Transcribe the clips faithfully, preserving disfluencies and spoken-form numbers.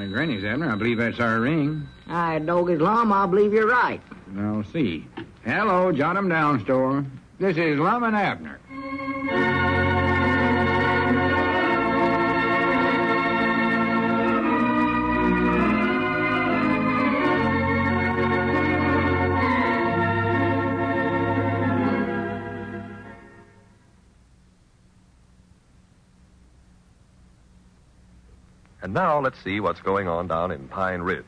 Granny's, Abner. I believe that's our ring. I dog his Lum, I believe you're right. I'll see. Hello, Jot 'em Down store. This is Lum and Abner. And now let's see what's going on down in Pine Ridge.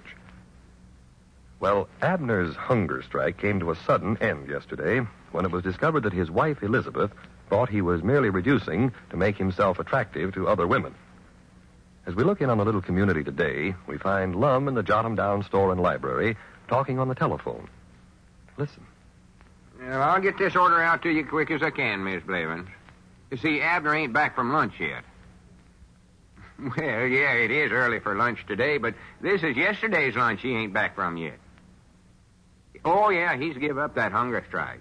Well, Abner's hunger strike came to a sudden end yesterday when it was discovered that his wife, Elizabeth, thought he was merely reducing to make himself attractive to other women. As we look in on the little community today, we find Lum in the Jot 'em Down store and library talking on the telephone. Listen. Well, I'll get this order out to you quick as I can, Miss Blavins. You see, Abner ain't back from lunch yet. Well, yeah, it is early for lunch today, but this is yesterday's lunch he ain't back from yet. Oh, yeah, he's give up that hunger strike.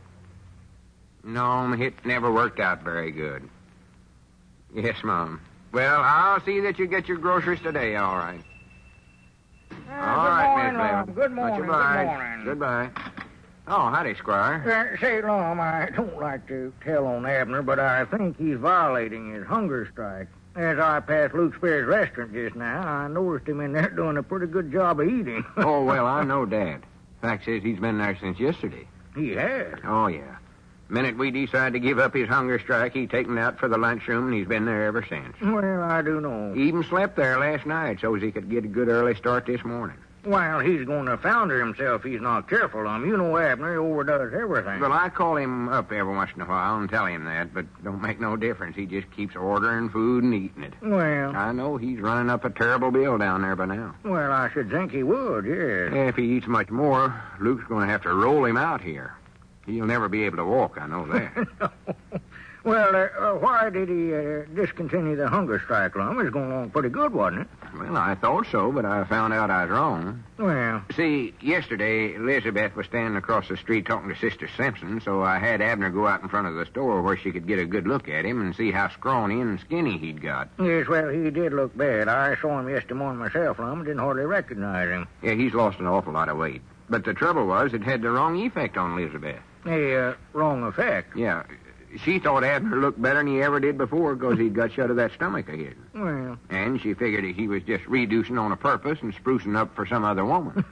No, it never worked out very good. Yes, Mom. Well, I'll see that you get your groceries today, all right. Uh, all good right, morning, Miss Blavins. Lum. Good morning, Much good obliged. morning. Goodbye. Oh, howdy, Squire. Uh, say, Lum, I don't like to tell on Abner, but I think he's violating his hunger strike. As I passed Luke Spear's restaurant just now, I noticed him in there doing a pretty good job of eating. Oh, well, I know Dad. Fact says he's been there since yesterday. He has? Oh, yeah. Minute we decide to give up his hunger strike, he taken out for the lunchroom, and he's been there ever since. Well, I do know. He even slept there last night so's he could get a good early start this morning. Well, he's going to founder himself if he's not careful, Lum. You know Abner, he overdoes everything. Well, I call him up every once in a while and tell him that, but don't make no difference. He just keeps ordering food and eating it. Well... I know he's running up a terrible bill down there by now. Well, I should think he would, yes. If he eats much more, Luke's going to have to roll him out here. He'll never be able to walk, I know that. No. Well, uh, why did he uh, discontinue the hunger strike, Lum? It was going along pretty good, wasn't it? Well, I thought so, but I found out I was wrong. Well... See, yesterday, Elizabeth was standing across the street talking to Sister Simpson, so I had Abner go out in front of the store where she could get a good look at him and see how scrawny and skinny he'd got. Yes, well, he did look bad. I saw him yesterday morning myself, Lum. Didn't hardly recognize him. Yeah, he's lost an awful lot of weight. But the trouble was, it had the wrong effect on Elizabeth. A uh, wrong effect? Yeah. She thought Abner looked better than he ever did before because he'd got shut of that stomach of his. Well... And she figured that he was just reducing on a purpose and sprucing up for some other woman.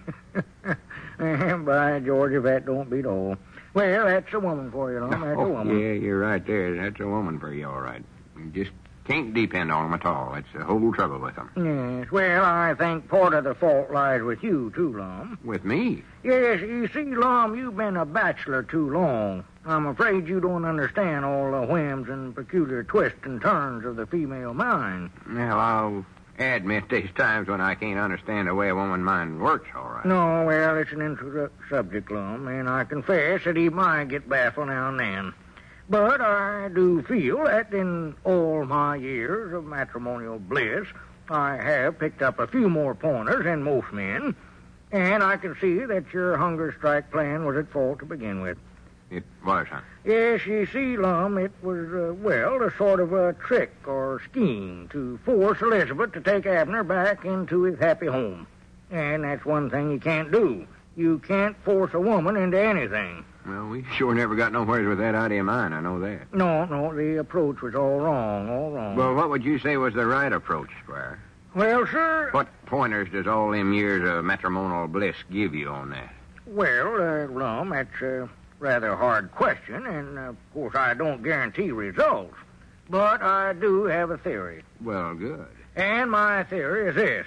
And by George, if that don't beat all. Well, that's a woman for you, Lum. That's oh, a woman. Yeah, you're right there. That's a woman for you, all right. You just can't depend on them at all. That's the whole trouble with them. Yes, well, I think part of the fault lies with you, too, Lum. With me? Yes, you see, Lum, you've been a bachelor too long. I'm afraid you don't understand all the whims and peculiar twists and turns of the female mind. Well, I'll admit there's times when I can't understand the way a woman's mind works, all right. No, well, it's an interesting subject, Lum, and I confess that even I get baffled now and then. But I do feel that in all my years of matrimonial bliss, I have picked up a few more pointers than most men, and I can see that your hunger strike plan was at fault to begin with. It was, huh? Yes, you see, Lum, it was, uh, well, a sort of a trick or scheme to force Elizabeth to take Abner back into his happy home. And that's one thing you can't do. You can't force a woman into anything. Well, we sure never got nowhere with that idea of mine, I know that. No, no, the approach was all wrong, all wrong. Well, what would you say was the right approach, Squire? Well, sir... What pointers does all them years of matrimonial bliss give you on that? Well, uh, Lum, that's a rather hard question, and, uh, of course, I don't guarantee results. But I do have a theory. Well, good. And my theory is this.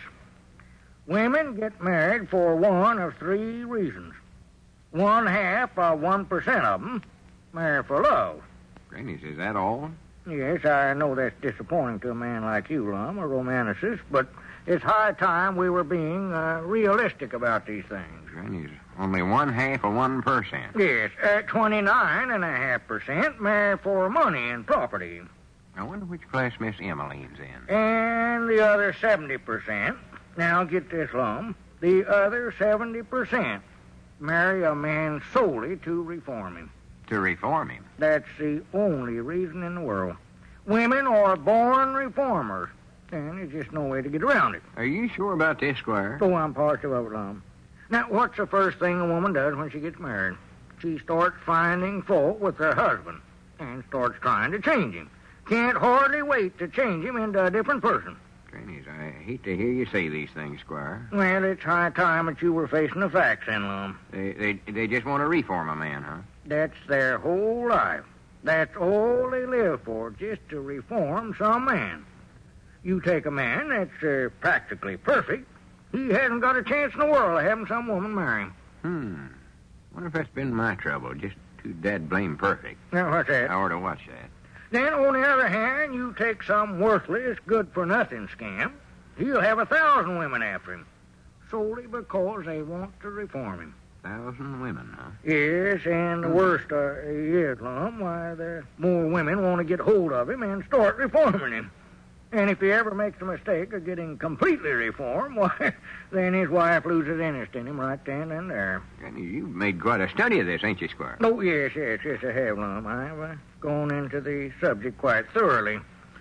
Women get married for one of three reasons. One half of one percent of them marry for love. Grannies, is that all? Yes, I know that's disappointing to a man like you, Lum, a romanticist, but it's high time we were being uh, realistic about these things. Grannies, only one half of one percent. Yes, uh, twenty-nine and a half percent marry for money and property. I wonder which class Miss Emmeline's in. And the other seventy percent, now get this, Lum, the other seventy percent marry a man solely to reform him. To reform him? That's the only reason in the world. Women are born reformers. and there's just no way to get around it. Are you sure about this, Squire? Oh, I'm positive of it, Lum. Now, what's the first thing a woman does when she gets married? She starts finding fault with her husband and starts trying to change him. Can't hardly wait to change him into a different person. Grannies, I hate to hear you say these things, Squire. Well, it's high time that you were facing the facts, then, Lum. They, they, they just want to reform a man, huh? That's their whole life. That's all they live for, just to reform some man. You take a man that's uh, practically perfect, he hasn't got a chance in the world of having some woman marry him. Hmm. Wonder if that's been my trouble, just too dad blame perfect. Now, what's that? I ought to watch that. Then, on the other hand, you take some worthless, good-for-nothing scam, he'll have a thousand women after him, solely because they want to reform him. Thousand women, huh? Yes, and the worst uh, is, Lum, why, the more women want to get hold of him and start reforming him. And if he ever makes the mistake of getting completely reformed, why, then his wife loses interest in him right then and there. Granny, you've made quite a study of this, ain't you, Squire? Oh, yes, yes, yes, I have, Lum. I've uh, gone into the subject quite thoroughly.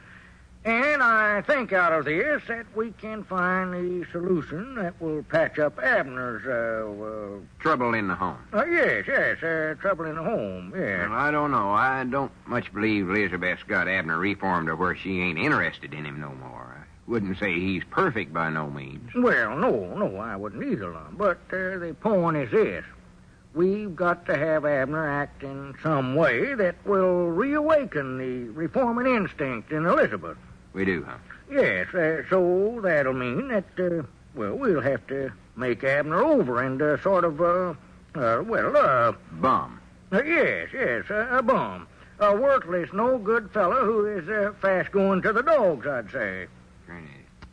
And I think out of this that we can find the solution that will patch up Abner's, uh, uh... Trouble in the home. Uh, yes, yes, uh, trouble in the home, yes. Well, I don't know. I don't much believe Elizabeth's got Abner reformed to where she ain't interested in him no more. I wouldn't say he's perfect by no means. Well, no, no, I wouldn't either, Lum. But uh, the point is this. We've got to have Abner act in some way that will reawaken the reforming instinct in Elizabeth. We do, huh? Yes, uh, so that'll mean that, uh, well, we'll have to make Abner over and uh, sort of, uh, uh, well, uh... Bum. Uh, yes, yes, uh, a bum. A worthless, no-good fellow who is uh, fast going to the dogs, I'd say. Granny,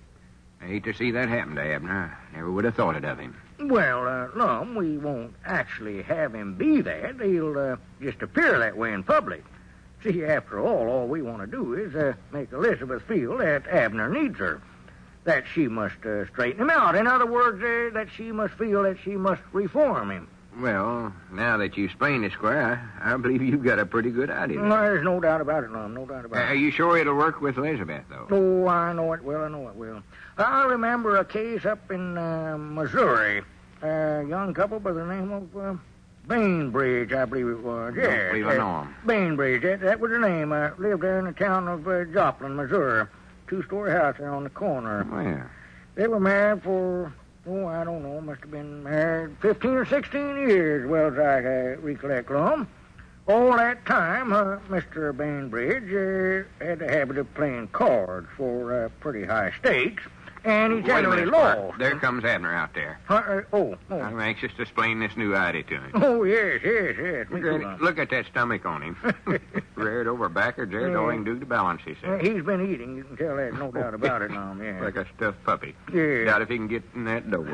I hate to see that happen to Abner. I never would have thought it of him. Well, uh, Lum, we won't actually have him be that. He'll uh, just appear that way in public. See, after all, all we want to do is uh, make Elizabeth feel that Abner needs her, that she must uh, straighten him out. In other words, uh, that she must feel that she must reform him. Well, now that you explained it, Squire, I, I believe you've got a pretty good idea. No, there's no doubt about it, Lum, no doubt about Uh, it. are you sure it'll work with Elizabeth, though? Oh, I know it will, I know it will. I remember a case up in uh, Missouri. A young couple by the name of... Uh, Bainbridge, I believe it was. Don't Yes, believe I know him. Bainbridge, that, that was the name. I lived there in the town of uh, Joplin, Missouri. Two-story house there on the corner. Where? They were married for, oh, I don't know, must have been married fifteen or sixteen years, well as I uh, recollect, Lum. All that time, uh, Mister Bainbridge uh, had the habit of playing cards for uh, pretty high stakes, and he Wait a generally minute, Squire. lost. There comes Abner out there. Uh, uh, oh, oh. I'm anxious to explain this new idea to him. Oh, yes, yes, yes. Me too, Granny, Lum. look at that stomach on him. Reared over backwards, there's all he can do to balance Uh, himself. he's been eating, you can tell that, no doubt about it, Lum, yeah. Like a stuffed puppy. Yeah. Doubt if he can get in that door.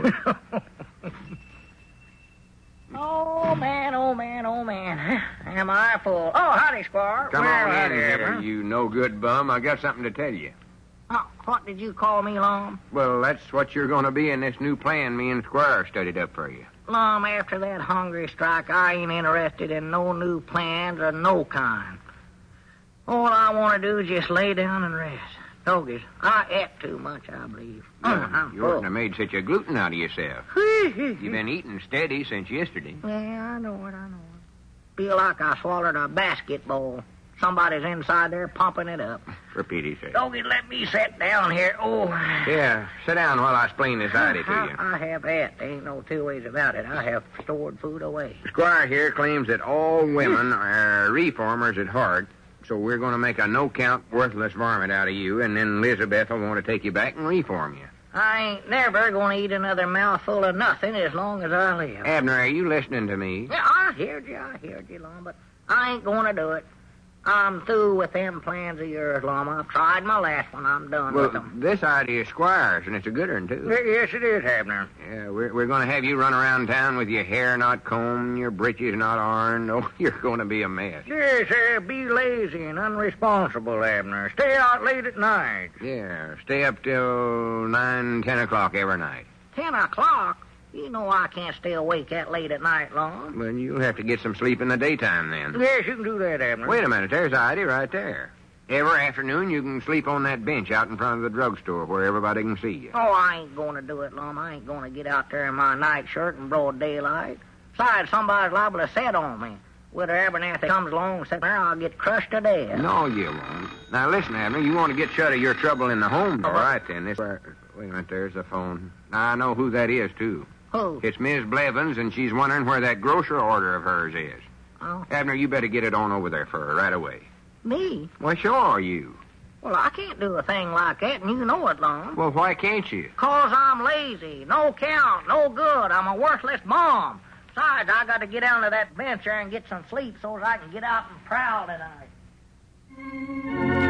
Oh, man, oh, man, oh, man. Am I full? Oh, howdy, Squire. Come Well, on in howdy, here, Abner. you no-good bum. I got something to tell you. Oh, what did you call me, Lum? Well, that's what you're going to be in this new plan me and Squire studied up for you. Lum, after that hungry strike, I ain't interested in no new plans of no kind. All I want to do is just lay down and rest. Doggies, I ate too much, I believe. Yeah, Mm, I'm you oughtn't full. have made such a gluten out of yourself. You've been eating steady since yesterday. Yeah, I know it, I know it. Feel like I swallowed a basketball. Somebody's inside there pumping it up. For pity's sake. Doggies, let me sit down here. Oh. Yeah, sit down while I explain this idea to you. I, I have ate. There ain't no two ways about it. I have stored food away. Squire here claims that all women are reformers at heart, so we're going to make a no-count, worthless varmint out of you, and then Elizabeth will want to take you back and reform you. I ain't never going to eat another mouthful of nothing as long as I live. Abner, are you listening to me? Yeah, I heard you. I heard you, Lum, but I ain't going to do it. I'm through with them plans of yours, Lum. I've tried my last one. I'm done Well, with them. this idea is Squire's, and it's a good one, too. Yes, it is, Abner. Yeah, we're, we're going to have you run around town with your hair not combed, your breeches not ironed. Oh, you're going to be a mess. Yes, uh, be lazy and unresponsible, Abner. Stay out late at night. Yeah, stay up till nine, ten o'clock every night. Ten o'clock? You know I can't stay awake that late at night, Lum. Well, you'll have to get some sleep in the daytime then. Yes, you can do that, Abner. Wait a minute, there's the idea right there. Every afternoon you can sleep on that bench out in front of the drugstore where everybody can see you. Oh, I ain't going to do it, Lum. I ain't going to get out there in my nightshirt in broad daylight. Besides, somebody's liable to set on me. Whether Abernathy comes along and says, there, I'll get crushed to death. No, you won't. Now, listen, Abner, you want to get shut of your trouble in the home. All right, then. This, wait a minute, there's the phone. Now, I know who that is, too. Who? It's Miss Blevins, and she's wondering where that grocery order of hers is. Oh. Abner, you better get it on over there for her right away. Me? Well, sure, you. Well, I can't do a thing like that, and you know it, Lum. Well, why can't you? 'Cause I'm lazy. No count. No good. I'm a worthless bomb. Besides, I got to get down to that bench there and get some sleep so I can get out and prowl tonight.